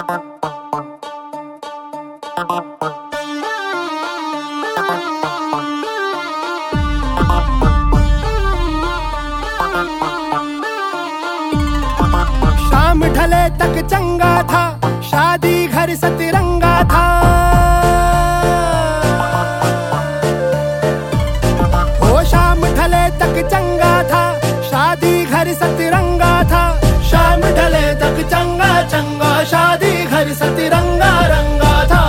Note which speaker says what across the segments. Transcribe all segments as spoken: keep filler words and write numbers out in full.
Speaker 1: शाम ढले तक चंगा था, शादी घर सतरंगा था। ओ शाम ढले तक चंगा था, शादी घर सतरंगा था। शाम ढले तक चंगा चंगा, शादी घर सतरंगा रंगा था।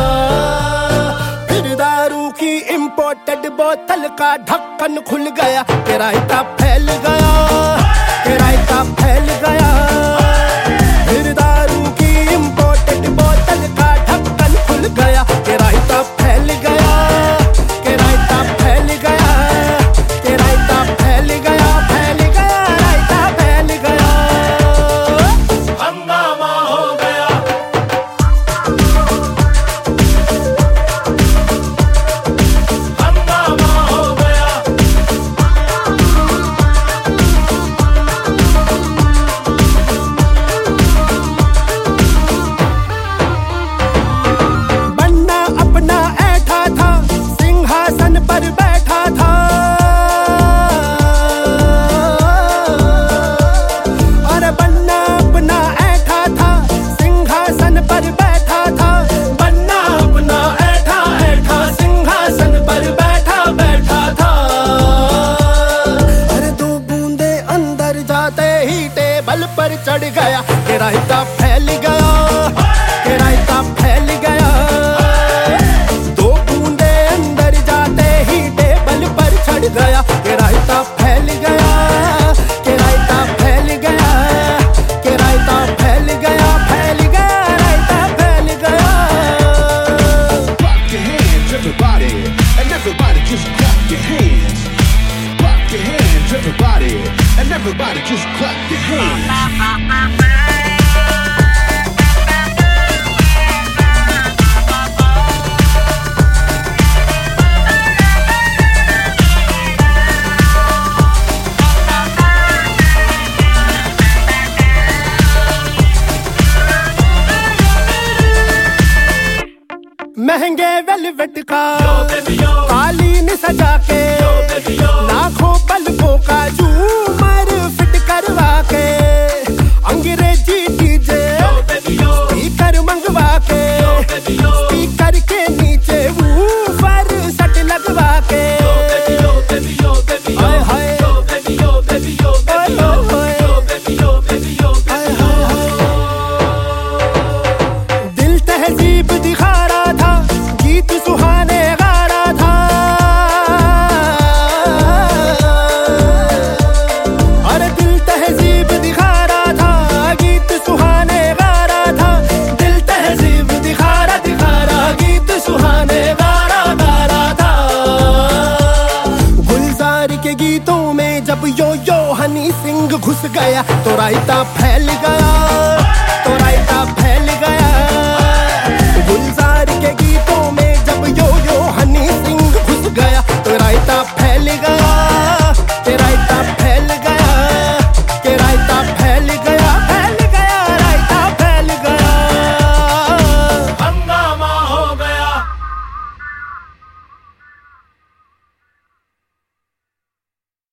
Speaker 1: फिर दारू की इम्पोर्टेड बोतल का ढक्कन खुल गया, किराया फैल गया, किराया फैल गया। फिर दारू की इम्पोर्टेड बोतल का ढक्कन खुल गया, किराया फैल गया, किराया फैल गया, किराया फैल गया, फैल गया, रायता फैल गया। हंगामा हो गया, हंगामा हो गया। बन्ना अपना ऐठा था, सिंहासन पर बैठा था। और बन्ना अपना ऐठा था, सिंहासन पर बैठा था। बन्ना अपना ऐठा ऐठा, सिंहासन पर बैठा बैठा था। अरे दो बूंदे अंदर जाते ही टेबल पर चढ़ गया, किराया फैल गया, किराया फैल गया। दो बूंदे अंदर जाते ही टेबल पर चढ़ गया, किराया फैल गया, किराया फैल गया, किराया फैल गया, फैल गया, रायता फैल गया।
Speaker 2: Clap your hands, everybody, and everybody just clap your hands. Clap your hands, everybody, and everybody just clap your hands.
Speaker 1: महंगे वेलवेट का कालीन सजा के, लाखों बल्बों का झूमर फिट करवा के। अंग्रेजी डीजे स्पीकर मंगवा के, स्पीकर के नीचे वूफर सट लगवा के। हाय हाय, दिल तहजीब दिखा रहा था, गीत सुहाने गा रहा था। अरे दिल तहजीब दिखा रहा था, गीत सुहाने गा रहा था। दिल तहजीब दिखा रहा दिखा रहा, गीत सुहाने गा रहा गा रहा था। गुलजार के गीतों में जब यो यो हनी सिंह घुस गया, तो रायता फैल गया, तो रायता फैल गया। गुलजार के गीतों में जब यो यो हनी सिंह घुस गया, तो रायता फैल गया।